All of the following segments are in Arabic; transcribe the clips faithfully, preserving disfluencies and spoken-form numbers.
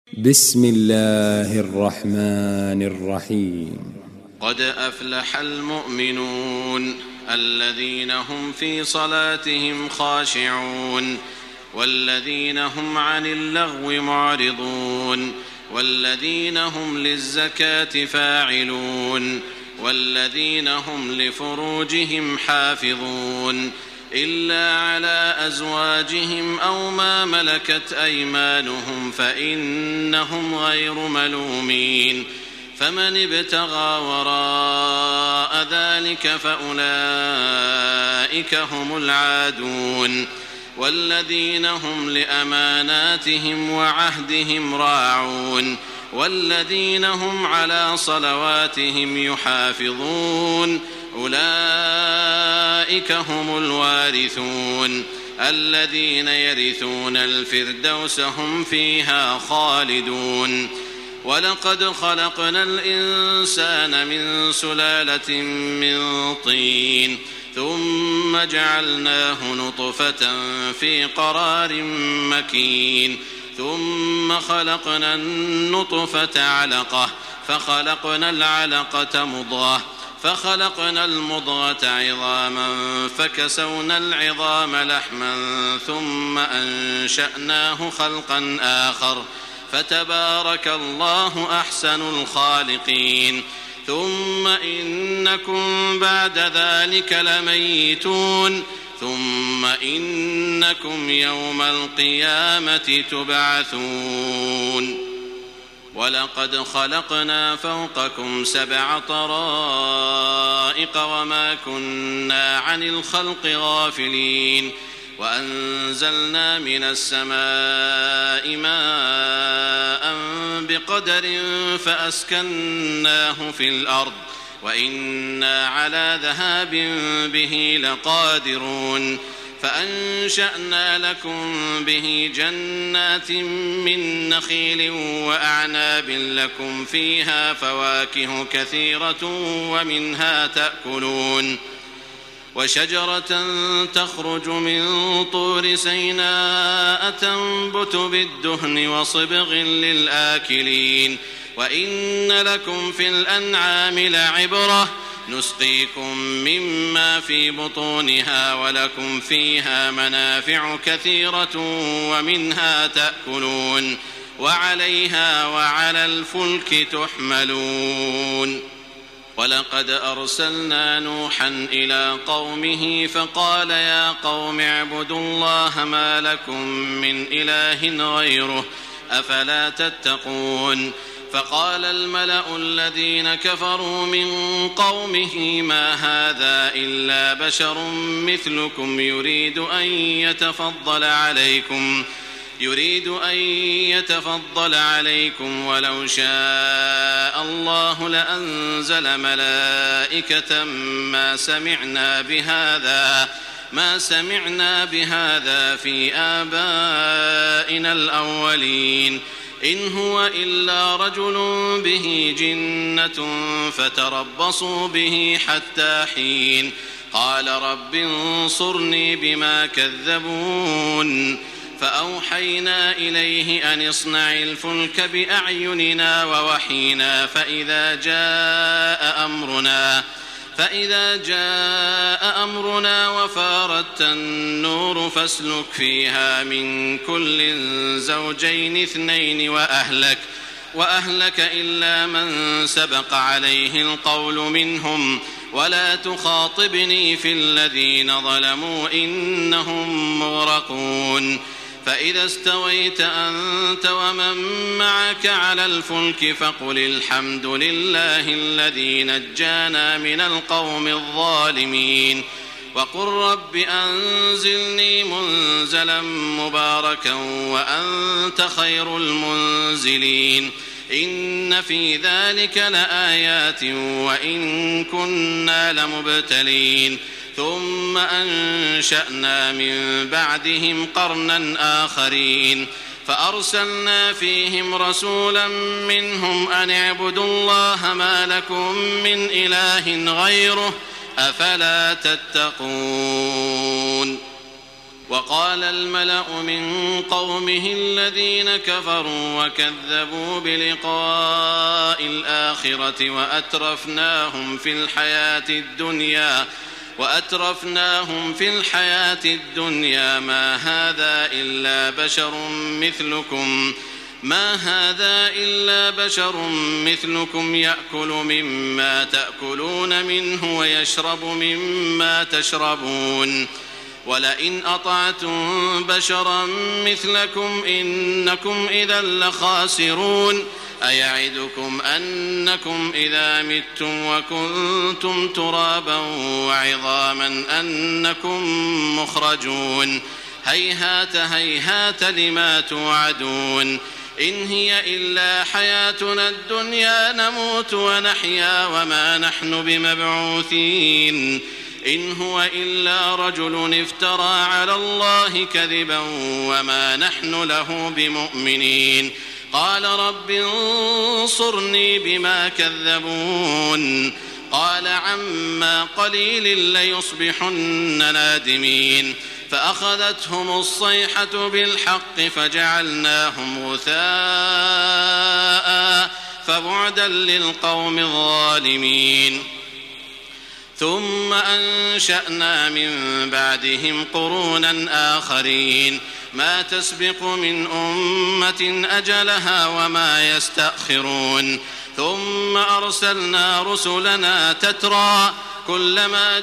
بسم الله الرحمن الرحيم. قد أفلح المؤمنون الذين هم في صلاتهم خاشعون والذين هم عن اللغو معرضون والذين هم للزكاة فاعلون والذين هم لفروجهم حافظون إلا على أزواجهم أو ما ملكت أيمانهم فإنهم غير ملومين. فمن ابتغى وراء ذلك فأولئك هم العادون. والذين هم لأماناتهم وعهدهم راعون والذين هم على صلواتهم يحافظون أولئك هم الوارثون الذين يرثون الفردوس هم فيها خالدون. ولقد خلقنا الإنسان من سلالة من طين ثم جعلناه نطفة في قرار مكين ثم خلقنا النطفة علقة فخلقنا العلقة مضغة فخلقنا المضغة عظاما فكسونا العظام لحما ثم أنشأناه خلقا آخر فتبارك الله أحسن الخالقين. ثم إنكم بعد ذلك لميتون ثم إنكم يوم القيامة تبعثون. ولقد خلقنا فوقكم سبع طرائق وما كنا عن الخلق غافلين وأنزلنا من السماء ماء بقدر فأسكناه في الأرض وإنا على ذهاب به لقادرون. فأنشأنا لكم به جنات من نخيل وأعناب لكم فيها فواكه كثيرة ومنها تأكلون. وشجرة تخرج من طور سيناء تنبت بالدهن وصبغ للآكلين. وإن لكم في الأنعام لعبرة نسقيكم مما في بطونها ولكم فيها منافع كثيرة ومنها تأكلون وعليها وعلى الفلك تحملون. ولقد أرسلنا نوحا إلى قومه فقال يا قوم اعبدوا الله ما لكم من إله غيره أفلا تتقون. فقال الملأ الذين كفروا من قومه ما هذا إلا بشر مثلكم يريد أن يتفضل عليكم يريد أن يتفضل عليكم ولو شاء الله لأنزل ملائكة ما سمعنا بهذا ما سمعنا بهذا في آبائنا الأولين إن هو إلا رجل به جنة فتربصوا به حتى حين. قال رب انصرني بما كذبون. فأوحينا إليه أن اصنع الفلك بأعيننا ووحينا فإذا جاء أمرنا فإذا جاء أمرنا وفارت النور فاسلك فيها من كل زوجين اثنين وأهلك وأهلك إلا من سبق عليه القول منهم ولا تخاطبني في الذين ظلموا إنهم مغرقون. فإذا استويت أنت ومن معك على الفلك فقل الحمد لله الذي نجانا من القوم الظالمين وقل رب أنزلني منزلا مباركا وأنت خير المنزلين. إن في ذلك لآيات وإن كنا لمبتلين. ثم أنشأنا من بعدهم قرنا آخرين فأرسلنا فيهم رسولا منهم أن اعبدوا الله ما لكم من إله غيره أفلا تتقون. وقال الملأ من قومه الذين كفروا وكذبوا بلقاء الآخرة وأترفناهم في الحياة الدنيا وأترفناهم في الحياة الدنيا ما هذا إلا بشر مثلكم ما هذا إلا بشر مثلكم يأكل مما تأكلون منه ويشرب مما تشربون ولئن أطعتم بشرا مثلكم إنكم إذا لخاسرون أيعدكم أنكم إذا متم وكنتم ترابا وعظاما أنكم مخرجون هيهات هيهات لما توعدون إن هي إلا حياتنا الدنيا نموت ونحيا وما نحن بمبعوثين إن هو إلا رجل افترى على الله كذبا وما نحن له بمؤمنين قال رب انصرني بما كذبون قال عما قليل ليصبحن نادمين فأخذتهم الصيحة بالحق فجعلناهم غثاء فبعدا للقوم الظالمين ثم أنشأنا من بعدهم قرونا آخرين ما تسبق من أمة أجلها وما يستأخرون ثم أرسلنا رسلنا تترى كلما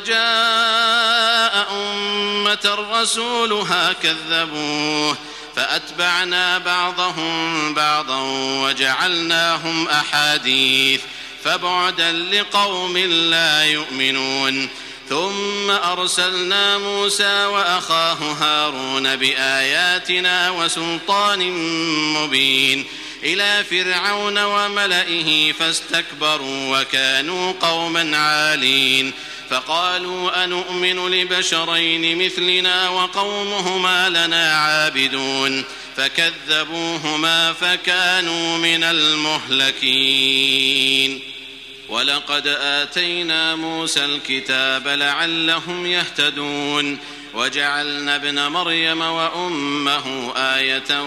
جاء أمة رسولها كذبوه فأتبعنا بعضهم بعضا وجعلناهم أحاديث فبعدا لقوم لا يؤمنون ثم أرسلنا موسى وأخاه هارون بآياتنا وسلطان مبين إلى فرعون وملئه فاستكبروا وكانوا قوما عالين فقالوا أنؤمن لبشرين مثلنا وقومهما لنا عابدون فكذبوهما فكانوا من المهلكين ولقد آتينا موسى الكتاب لعلهم يهتدون وجعلنا ابن مريم وأمه آية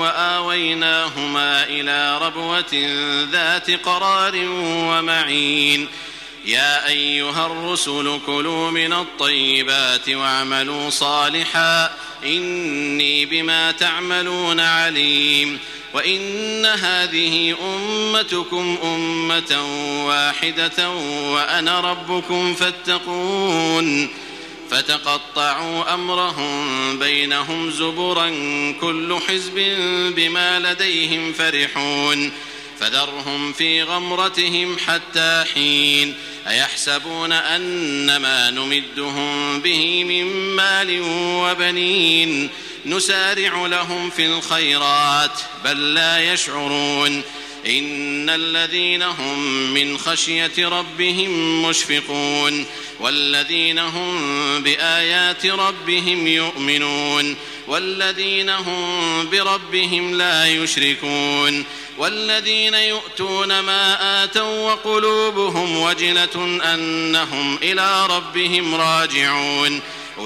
وآويناهما إلى ربوة ذات قرار ومعين يا أيها الرسل كلوا من الطيبات واعملوا صالحا إني بما تعملون عليم وإن هذه أمتكم أمة واحدة وأنا ربكم فاتقون فتقطعوا أمرهم بينهم زبرا كل حزب بما لديهم فرحون فذرهم في غمرتهم حتى حين أيحسبون أنما نمدهم به من مال وبنين نسارع لهم في الخيرات بل لا يشعرون إن الذين هم من خشية ربهم مشفقون والذين هم بآيات ربهم يؤمنون والذين هم بربهم لا يشركون والذين يؤتون ما آتوا وقلوبهم وجلة أنهم إلى ربهم راجعون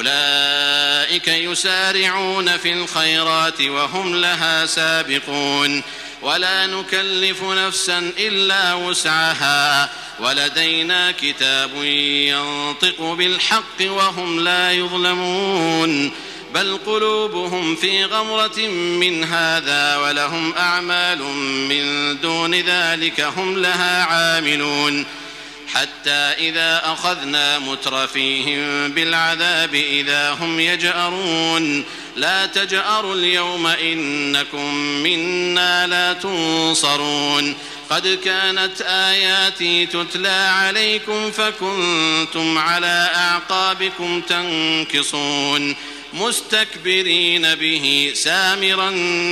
أولئك يسارعون في الخيرات وهم لها سابقون ولا نكلف نفسا إلا وسعها ولدينا كتاب ينطق بالحق وهم لا يظلمون بل قلوبهم في غمرة من هذا ولهم أعمال من دون ذلك هم لها عاملون حتى إذا أخذنا مترفيهم بالعذاب إذا هم يجأرون لا تجأروا اليوم إنكم منا لا تنصرون قد كانت آياتي تتلى عليكم فكنتم على أعقابكم تنكصون مستكبرين به سامرا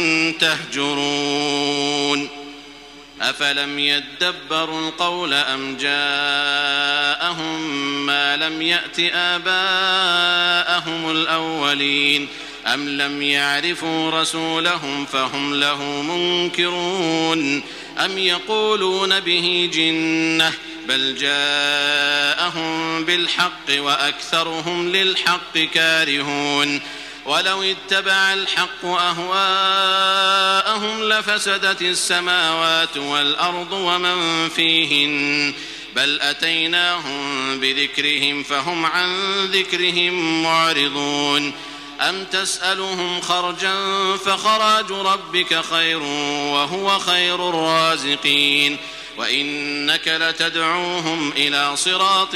تهجرون أفلم يدبروا القول أم جاءهم ما لم يأت آباءهم الأولين أم لم يعرفوا رسولهم فهم له منكرون أم يقولون به جنة بل جاءهم بالحق وأكثرهم للحق كارهون ولو اتبع الحق أهواءهم لفسدت السماوات والأرض ومن فيهن بل أتيناهم بذكرهم فهم عن ذكرهم معرضون أم تسألهم خرجا فخراج ربك خير وهو خير الرازقين وإنك لتدعوهم إلى صراط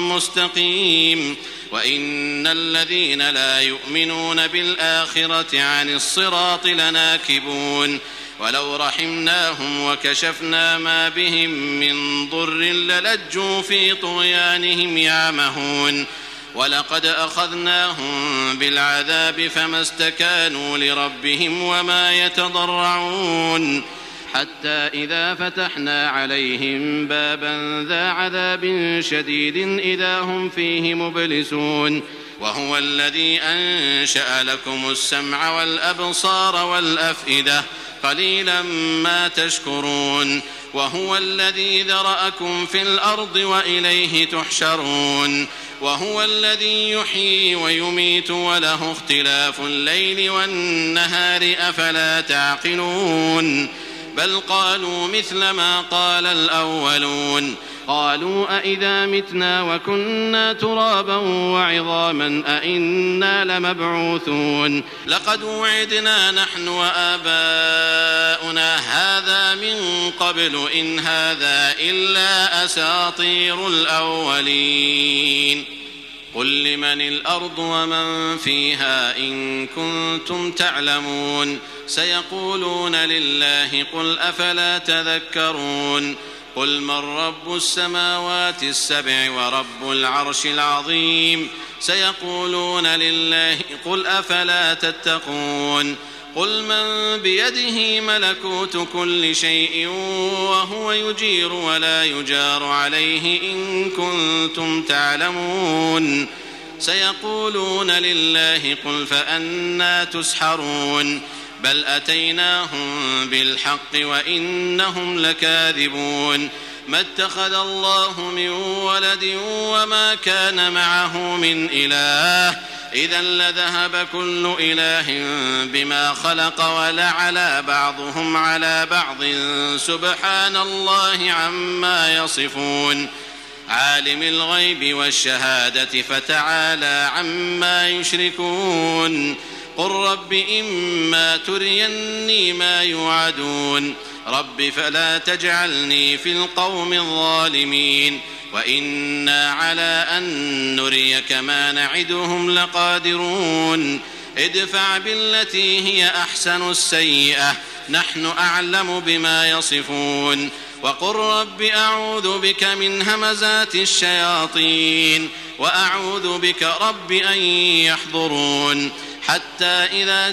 مستقيم وإن الذين لا يؤمنون بالآخرة عن الصراط لناكبون ولو رحمناهم وكشفنا ما بهم من ضر للجوا في طغيانهم يعمهون ولقد أخذناهم بالعذاب فما استكانوا لربهم وما يتضرعون حتى إذا فتحنا عليهم بابا ذا عذاب شديد إذا هم فيه مبلسون وهو الذي أنشأ لكم السمع والأبصار والأفئدة قليلا ما تشكرون وهو الذي ذرأكم في الأرض وإليه تحشرون وهو الذي يحيي ويميت وله اختلاف الليل والنهار أفلا تعقلون بل قالوا مثل ما قال الأولون قالوا أئذا متنا وكنا ترابا وعظاما أئنا لمبعوثون لقد وعدنا نحن وآباؤنا هذا من قبل إن هذا إلا أساطير الأولين قل لمن الأرض ومن فيها إن كنتم تعلمون سيقولون لله قل أفلا تذكرون قل من رب السماوات السبع ورب العرش العظيم سيقولون لله قل أفلا تتقون قل من بيده ملكوت كل شيء وهو يجير ولا يجار عليه إن كنتم تعلمون سيقولون لله قل فأنى تسحرون بل أتيناهم بالحق وإنهم لكاذبون ما اتخذ الله من ولد وما كان معه من إله إذا لذهب كل إله بما خلق ولعلى بعضهم على بعض سبحان الله عما يصفون عالم الغيب والشهادة فتعالى عما يشركون قل رب إما تريني ما يوعدون رب فلا تجعلني في القوم الظالمين وإنا على أن نريك ما نعدهم لقادرون ادفع بالتي هي أحسن السيئة نحن أعلم بما يصفون وقل رب أعوذ بك من همزات الشياطين وأعوذ بك رب أن يحضرون حتى إذا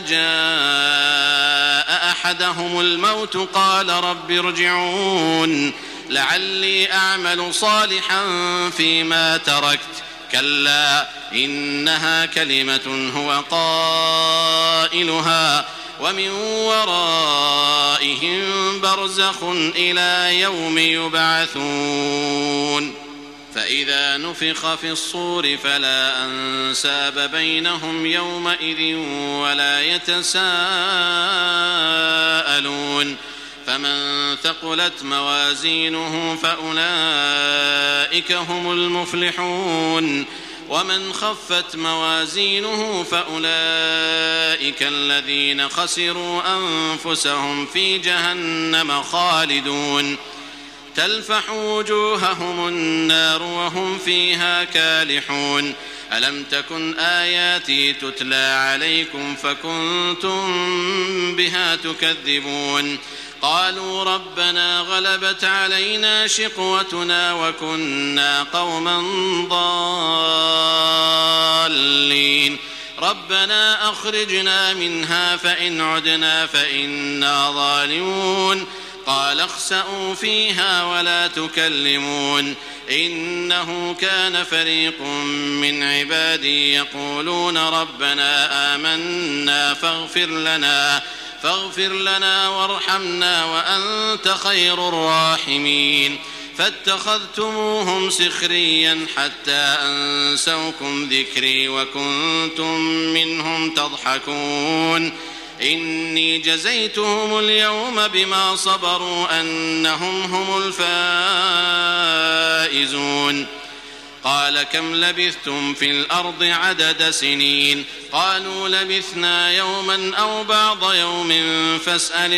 جاء أحدهم الموت قال رب ارجعون لعلي أعمل صالحا فيما تركت كلا إنها كلمة هو قائلها ومن ورائهم برزخ إلى يوم يبعثون فإذا نفخ في الصور فلا أنساب بينهم يومئذ ولا يتساءلون فمن ثقلت موازينه فأولئك هم المفلحون ومن خفت موازينه فأولئك الذين خسروا أنفسهم في جهنم خالدون تلفح وجوههم النار وهم فيها كالحون ألم تكن آياتي تتلى عليكم فكنتم بها تكذبون قالوا ربنا غلبت علينا شقوتنا وكنا قوما ضالين ربنا أخرجنا منها فإن عدنا فإنا ظالمون قال اخسئوا فيها ولا تكلمون إنه كان فريق من عبادي يقولون ربنا آمنا فاغفر لنا فاغفر لنا وارحمنا وأنت خير الراحمين فاتخذتموهم سخريا حتى أنسوكم ذكري وكنتم منهم تضحكون إني جزيتهم اليوم بما صبروا أنهم هم الفائزون قال كم لبثتم في الأرض عدد سنين قالوا لبثنا يوما أو بعض يوم فاسأل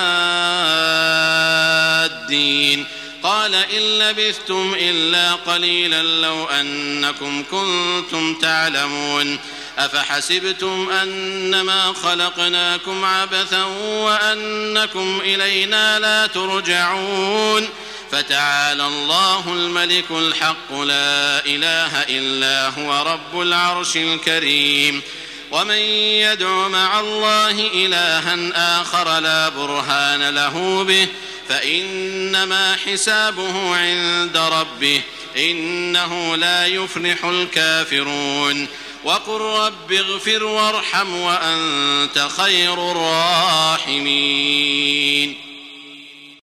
العادين قال إن لبثتم إلا قليلا لو أنكم كنتم تعلمون أفحسبتم أنما خلقناكم عبثا وأنكم إلينا لا ترجعون فتعالى الله الملك الحق لا إله إلا هو رب العرش الكريم ومن يدع مع الله إلها آخر لا برهان له به فإنما حسابه عند ربه إنه لا يفلح الكافرون وقل رب اغفر وارحم وأنت خير الراحمين